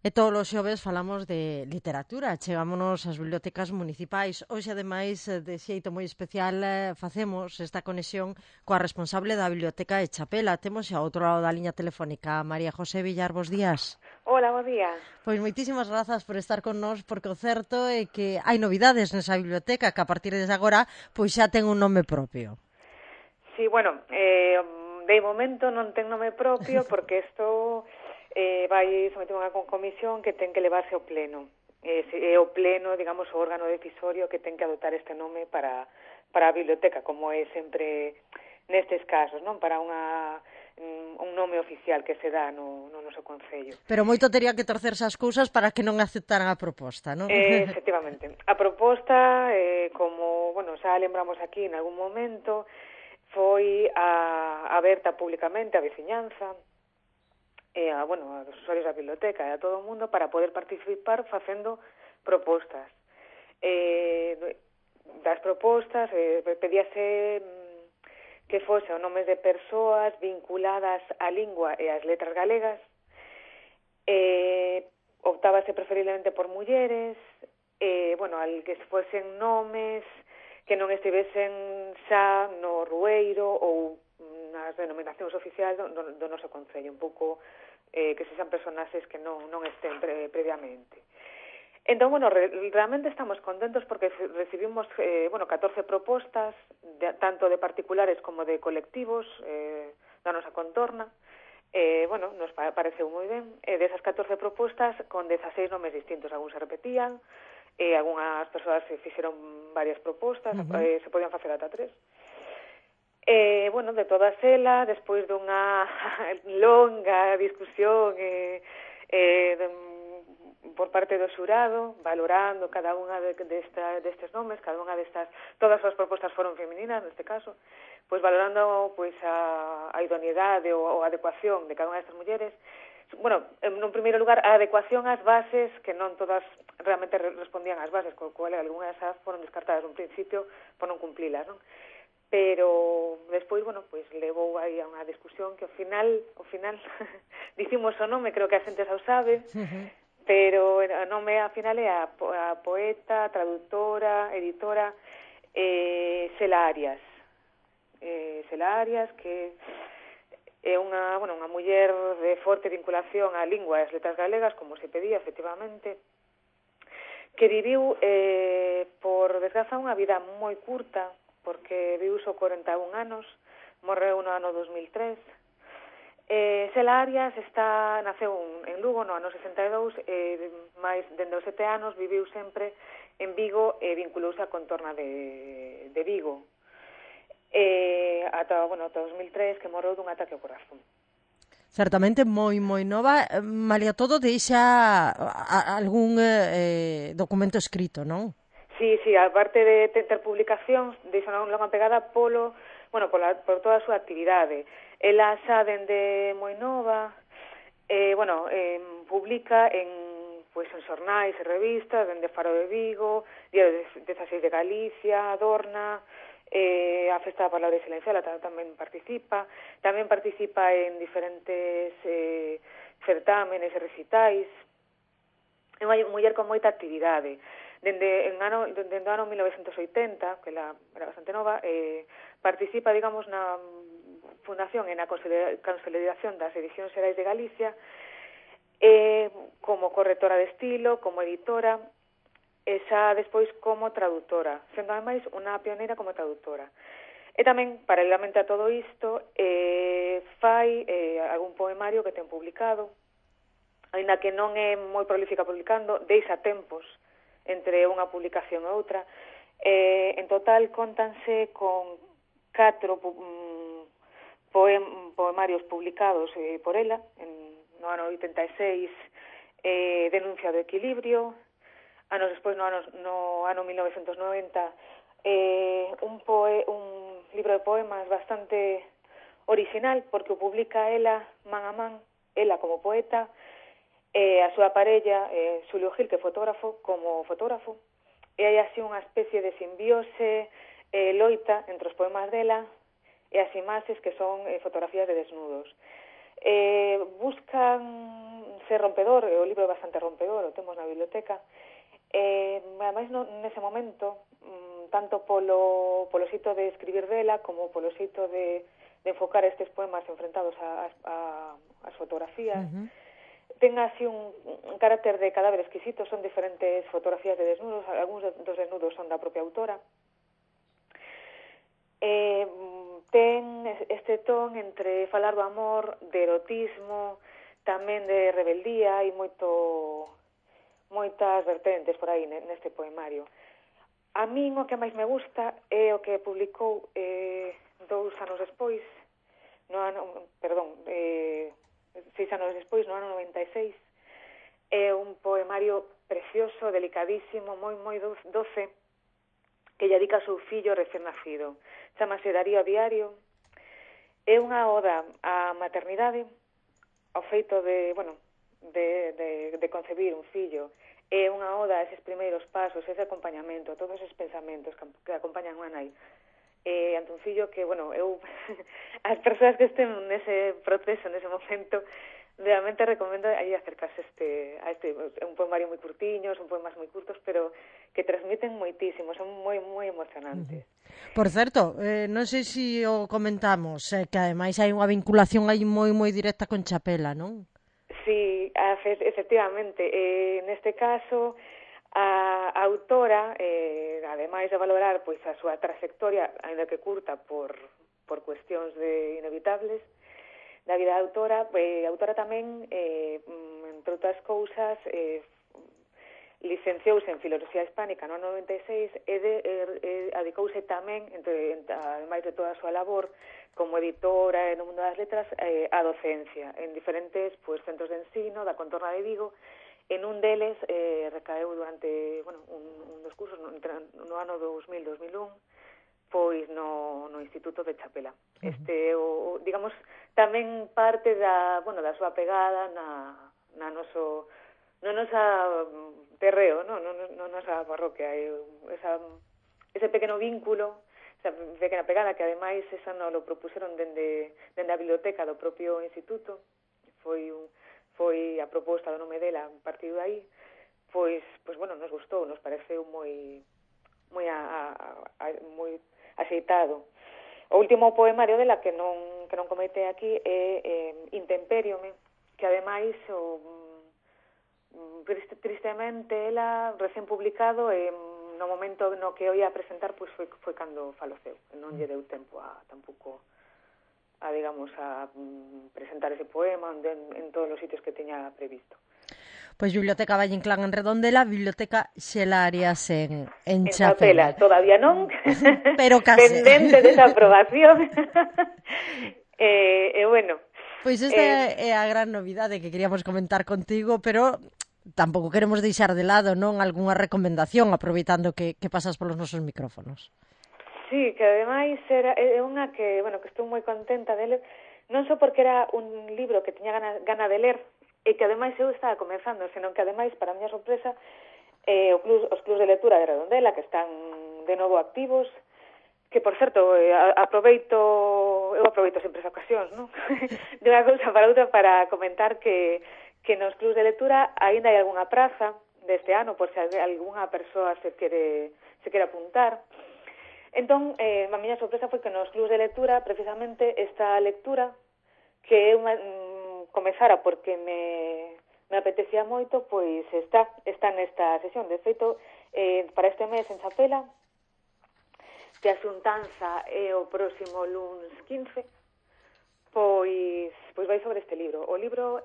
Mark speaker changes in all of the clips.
Speaker 1: E todos os xoves falamos de literatura, chegámonos ás bibliotecas municipais. Hoxe, ademais, de xeito moi especial, facemos esta conexión coa responsable da Biblioteca de Chapela. Temos xa ao outro lado da liña telefónica María José Villar, bos días.
Speaker 2: Hola, bo día.
Speaker 1: Pois moitísimas grazas por estar con nós, porque o certo é que hai novidades nesa biblioteca que a partir de agora pois xa ten un nome propio.
Speaker 2: Sí, bueno, de momento non ten nome propio porque isto vai someter unha comisión que ten que levarse ao pleno. É o pleno, digamos, o órgano decisorio que ten que adoptar este nome para a biblioteca, como é sempre nestes casos, non? Para un nome oficial que se dá no noso concello.
Speaker 1: Pero moito tería que torcerse as cousas para que non aceptaran a proposta, non?
Speaker 2: Efectivamente. A proposta, como, bueno, xa lembramos aquí en algún momento, foi aberta públicamente a veciñanza, aos usuarios da biblioteca e a todo o mundo para poder participar facendo propostas. Das propostas pedíase que fose o nomes de persoas vinculadas á lingua e ás letras galegas, optábase preferiblemente por mulleres, al que fosen nomes que non estivesen xa no Rueiro ou nas denominacións oficiais do noso concello, un pouco que sexan personaxes que non estén previamente. Entón, realmente estamos contentos porque recibimos 14 propostas, tanto de particulares como de colectivos da nosa contorna. Nos pareceu moi ben. Desas 14 propostas, con 16 nomes distintos, algúns se repetían, algunhas persoas fixeron varias propostas, se podían facer ata 3. De todas elas, despois dunha longa discusión por parte do xurado, valorando cada unha destes nomes, cada unha destas, todas as propostas foron femininas neste caso, pois valorando pois a idoneidade ou a adecuación de cada unha destas mulleres. En primeiro lugar, a adecuación ás bases, que non todas realmente respondían ás bases, co cual algunhas foron descartadas un principio por non cumplilas, non? Pero despois, levou aí a unha discusión que ao final dicimos o nome, creo que a xente xa o sabe, pero o nome ao final é a poeta, traductora, editora Xela Arias. Xela Arias, que é unha muller de forte vinculación á lingua e ás letras galegas, como se pedía, efectivamente, que viviu, por desgraza, unha vida moi curta, porque viu só 41 anos, morreu no ano 2003. Xela Arias naceu en Lugo no ano 62, máis dende os 7 anos viviu sempre en Vigo e vinculouse á contorna de Vigo. Ata 2003, que morreu dun ataque ao corazón.
Speaker 1: Certamente moi nova. Malia todo, deixa algún documento escrito, non?
Speaker 2: Sí, aparte de ter publicacións, deixa unha longa pegada por toda a súa actividade. Ela xa dende moi nova, publica en xornais e revistas, dende Faro de Vigo, Diario 16 de Galicia, Adorna, a Festa da Palabra Silencial tamén participa en diferentes certámenes e recitais. É unha muller con moita actividade. Dende o ano 1980, que ela era bastante nova, participa, digamos, na fundación e na consolidación das Edicións Xerais de Galicia, como correctora de estilo, como editora, e xa despois como traductora, sendo ademais unha pioneira como traductora. E tamén, paralelamente a todo isto, fai algún poemario que ten publicado, aínda que non é moi prolífica publicando, deixa tempos entre unha publicación e outra. En total, contanse con 4 poemarios publicados por ela, no ano 86, Denuncia do equilibrio, anos despois, no ano 1990, un libro de poemas bastante original, porque o publica ela man a man, ela como poeta, a súa parella, Xulio Gil, que é fotógrafo, como fotógrafo, e hai así unha especie de simbiose loita entre os poemas dela e as imaxes que son fotografías de desnudos. Buscan é rompedor, o libro é bastante rompedor, o temos na biblioteca. Ademais, nese momento, tanto polo xito de escribir dela como polo xito de enfocar estes poemas enfrentados ás fotografías, ten así un carácter de cadáver exquisito, son diferentes fotografías de desnudos, algúns dos desnudos son da propia autora. Ten este ton entre falar do amor, de erotismo, tamén de rebeldía, e moitas vertentes por aí neste poemario. A min o que máis me gusta é o que publicou 6 anos despois, 6 anos despois, no ano 96. É un poemario precioso, delicadísimo, moi doce, que lle dedica ao seu fillo recén nacido. Chámase Darío a Diario. É unha oda á maternidade, ao feito de concebir un fillo. É unha oda a eses primeiros pasos, ese acompañamento, todos esos pensamentos que acompañan unha nai ante un fillo que, as persoas que estén nese proceso, nese momento, realmente recomendo aí acercarse a este un poemario moi curtiño, son poemas moi curtos, pero que transmiten moitísimo, son moi emocionantes.
Speaker 1: Por certo, non sei se o comentamos, que ademais hai unha vinculación aí moi directa con Chapela, non?
Speaker 2: Sí, efectivamente. Neste caso, a autora, ademais de valorar pois a súa trayectoria, ainda que curta por cuestións inevitables da vida da autora, a autora tamén, entre outras cousas, licenciouse en Filoloxía Hispánica no ano 96 e adicouse tamén, ademais de toda a súa labor como editora no mundo das letras, a docencia en diferentes centros de ensino da contorna de Vigo. En un deles recaeu durante un dos cursos no ano 2000-2001 pois no Instituto de Chapela. Digamos, tamén parte da súa pegada na nosa terreo, no nosa parroquia, ese pequeno vínculo, esa pequena pegada que ademais esa non lo propuseron dende a biblioteca do propio instituto, foi a proposta do nome dela a partir de aí, pois nos gustou, nos pareceu moi axeitado. O último poemario dela que non comentei aquí é Intemperiome, que ademais tristemente ela recén publicado no momento no que o ia presentar pois foi cando faleceu, non lle deu tempo tampouco a presentar ese poema en todos os sitios que teña previsto.
Speaker 1: Pois Biblioteca Valle Inclán en Redondela, Biblioteca Xelarias en
Speaker 2: Chapela. Todavía non,
Speaker 1: pero case.
Speaker 2: Pendente desa aprobación.
Speaker 1: Pois esta é a gran novidade que queríamos comentar contigo, pero tampouco queremos deixar de lado, non, algunha recomendación, aproveitando que pasas polos nosos micrófonos.
Speaker 2: Sí, que ademais é unha que estou moi contenta de ler, non só porque era un libro que tiña gana de ler, e que ademais eu estaba comenzando, senón que ademais, para a miña sorpresa, os clubs de lectura de Redondela, que están de novo activos, que, por certo, eu aproveito sempre as ocasións, non? De unha cousa para outra para comentar que nos clubs de lectura aínda hai algunha praza deste ano, por se algunha persoa se quere apuntar. Entón, a miña sorpresa foi que nos clubs de lectura, precisamente, esta lectura, que eu comezara porque me apetecía moito, pois está nesta sesión. De feito, para este mes en Chapela, que a xuntanza é o próximo luns 15, pois vai sobre este libro. O libro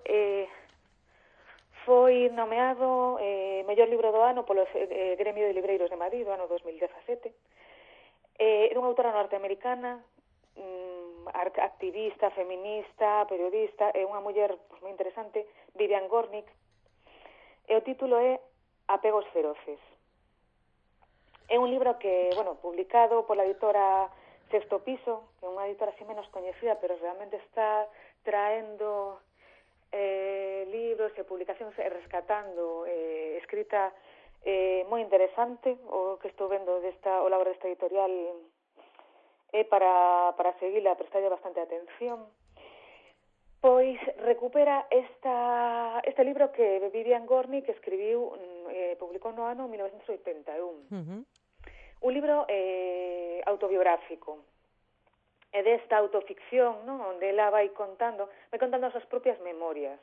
Speaker 2: foi nomeado mellor libro do ano polo Gremio de Libreiros de Madrid do ano 2017. É unha autora norteamericana, activista, feminista, periodista, é unha muller moi interesante, Vivian Gornick, e o título é Apegos feroces. É un libro que, publicado pola editora Sexto Piso, que é unha editora así menos coñecida, pero realmente está traendo libros e publicacións e rescatando escrita moi interesante. O que estou vendo o labor desta editorial é para seguirla, prestarlle bastante atención. Pois recupera este libro que Vivian Gornick escribiu, publicou no ano 1981. Un libro autobiográfico. E desta autoficción, non, onde ela vai contando as súas propias memorias.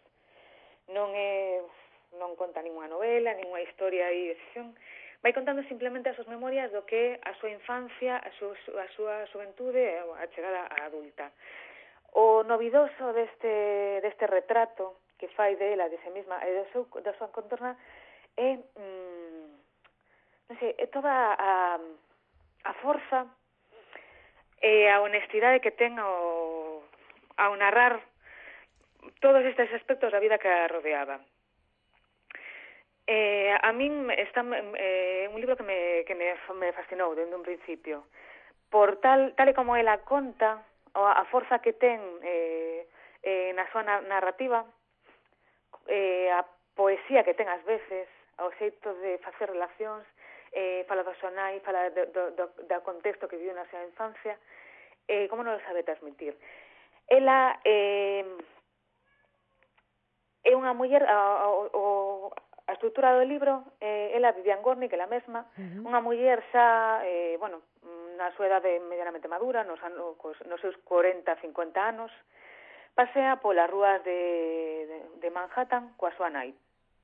Speaker 2: Non conta ninguna novela, ninguna historia aí de ficción. Vai contando simplemente as súas memorias do que a súa infancia, a súa xuventude e a chegada á adulta. O novidoso deste retrato que fai dela, de si mesma e da súa contorna é non sei, é toda a forza e a honestidade que ten ao narrar todos estes aspectos da vida que a rodeaba. A min está un libro que me fascinou dende un principio, por tal e como ela conta a forza que ten na súa narrativa, a poesía que ten ás veces, ao xeito de facer relacións, fala da súa nai, fala do contexto que viviu na súa infancia, como non o sabe transmitir. Ela é unha muller, a estrutura do libro, ela, Vivian Gornick, ela mesma, unha muller xa, na súa idade medianamente madura, nos seus 40, 50 anos, pasea polas rúas de Manhattan coa súa nai.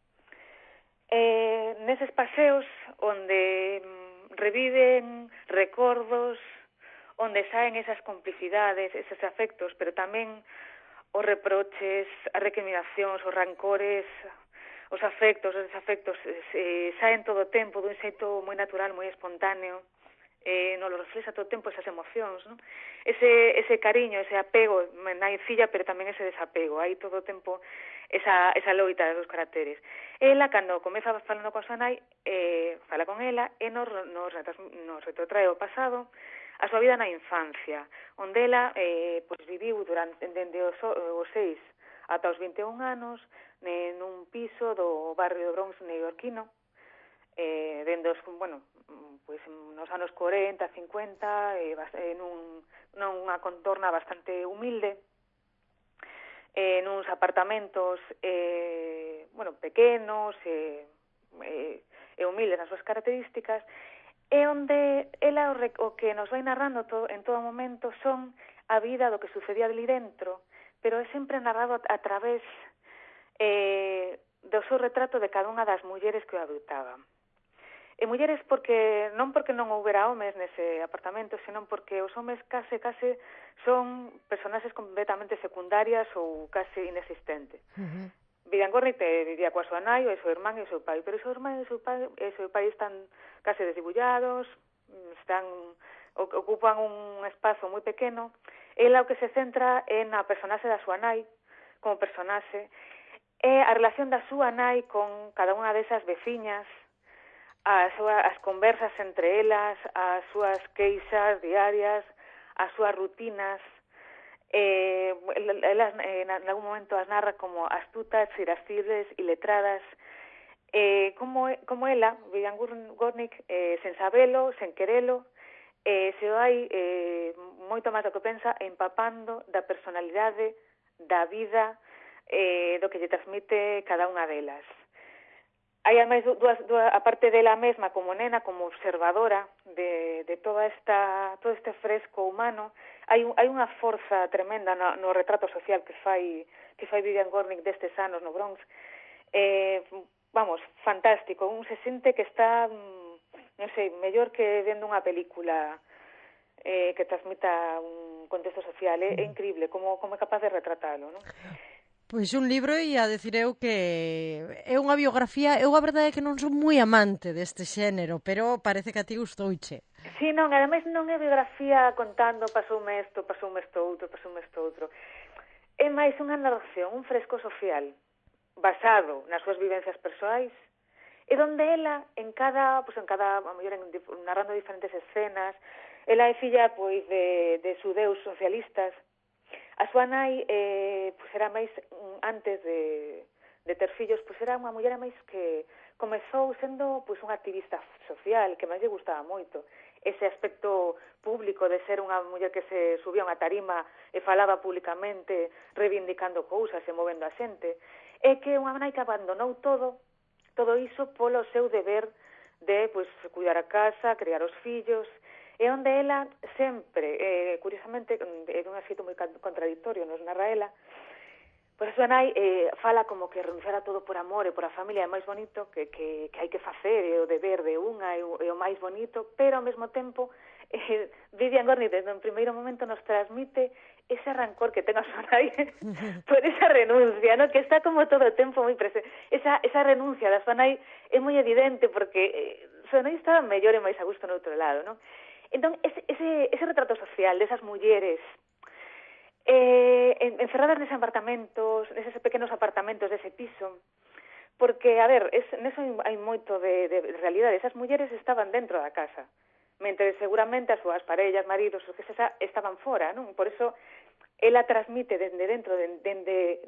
Speaker 2: Neses paseos onde reviven recordos, onde saen esas complicidades, eses afectos, pero tamén os reproches, as recriminacións, os rancores, os afectos, os desafectos, saen todo o tempo dun xeito moi natural, moi espontáneo, non lo reflexa todo o tempo esas emocións, non? Ese cariño, ese apego nai filla, pero tamén ese desapego, hai todo o tempo esa loita dos caracteres. Ela, cando comeza falando con a súa nai, fala con ela e nos retrotrae o pasado, a súa vida na infancia, onde ela viviu dende os 6 ata os 21 anos nun piso do barrio do Bronx neoyorquino, dende os, nos anos 40, 50, nunha contorna bastante humilde, nuns apartamentos pequenos e humildes nas súas características, e onde ela o que nos vai narrando en todo momento son a vida do que sucedía ali dentro, pero é sempre narrado a través do seu retrato de cada unha das mulleres que o habitaban. E mulleres non porque non houbera homes nese apartamento, senón porque os homes case son personaxes completamente secundarias ou case inexistentes. Vivian Gornick vivía coa súa nai, o seu irmán e o seu pai, pero o seu irmán e o seu pai están case desdibullados, ocupan un espazo moi pequeno. Ela o que se centra é na personaxe da súa nai, como personaxe, e a relación da súa nai con cada unha desas veciñas, as conversas entre elas, as súas queixas diarias, as súas rutinas. Elas en algún momento as narra como astutas, irascibles e letradas, como ela, Vivian Gornick, sen sabelo, sen querelo, se vai moito máis do que pensa, empapando da personalidade, da vida, do que lle transmite cada unha delas. Hai ademais a parte dela mesma como nena, como observadora de todo este fresco humano. Hai unha forza tremenda no retrato social que fai Vivian Gornick destes anos no Bronx. Fantástico. Un se sente que está, non sei, mellor que vendo unha película que transmita un contexto social. É increíble como é capaz de retratalo, non?
Speaker 1: Pois un libro e a decir eu que é unha biografía. Eu a verdade é que non son moi amante deste xénero, pero parece que a ti gustouche.
Speaker 2: Sí, non, ademais non é biografía contando pasoume isto outro. É máis unha narración, un fresco social basado nas súas vivencias persoais, e donde ela, narrando diferentes escenas, ela é filla de xudeus socialistas. A súa nai era máis, antes de ter fillos, era unha muller máis que comezou sendo unha activista social, que máis lle gustaba moito. ese aspecto público de ser unha muller que se subía a unha tarima e falaba públicamente reivindicando cousas e movendo a xente, é que unha nai que abandonou todo iso polo seu deber de pois, cuidar a casa, criar os fillos, e onde ela sempre, curiosamente, é dun xeito moi contradictorio, nos narra ela, pois a súa nai fala como que renunciar a todo por amor e por a familia é máis bonito, que hai que facer, é o deber de unha, é o máis bonito, pero ao mesmo tempo Vivian Gornick desde un primeiro momento nos transmite ese rancor que ten a súa nai por esa renuncia, ¿no? Que está como todo o tempo moi presente. Esa renuncia da súa nai é moi evidente porque súa nai estaba mellor e máis a gusto no outro lado, ¿no? Entón, ese retrato social desas mulleres encerradas neses apartamentos, neses pequenos apartamentos dese piso, porque, a ver, neso hai moito de realidade. Esas mulleres estaban dentro da casa, mentre seguramente as súas parellas, maridos, o que sexa, estaban fora, non? Por eso, ela transmite dende dentro, dende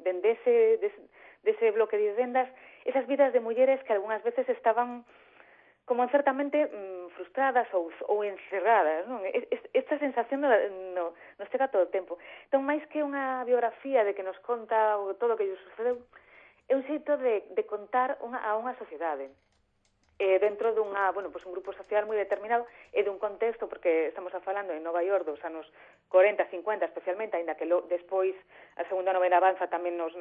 Speaker 2: dese bloque de vivendas, esas vidas de mulleres que algunhas veces estaban como certamente frustradas ou encerradas, non? Esta sensación nos chega todo o tempo. Entón, máis que unha biografía de que nos conta todo o que lle sucedeu, é un xeito de contar a unha sociedade dentro dunha, un grupo social moi determinado e dun contexto, porque estamos falando en Nova York dos anos 40, 50 especialmente, aínda que despois a segunda novela avanza tamén nos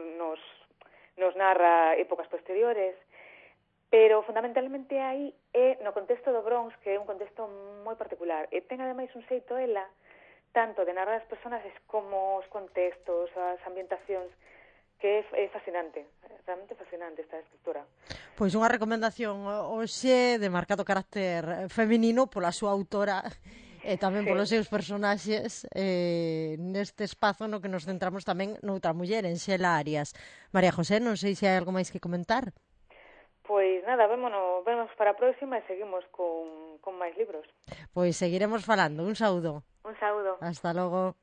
Speaker 2: narra épocas posteriores, pero fundamentalmente aí é no contexto do Bronx, que é un contexto moi particular, e ten ademais un xeito ela tanto de narrar as personas como os contextos, as ambientacións, que é fascinante, realmente fascinante esta escritora.
Speaker 1: Pois unha recomendación hoxe de marcado carácter feminino pola súa autora e tamén polos seus personaxes neste espazo no que nos centramos tamén noutra muller, en Xela Arias. María José, non sei se hai algo máis que comentar.
Speaker 2: Pois nada, vemos para a próxima e seguimos con máis libros.
Speaker 1: Pois seguiremos falando. Un saúdo.
Speaker 2: Un saúdo.
Speaker 1: Hasta logo.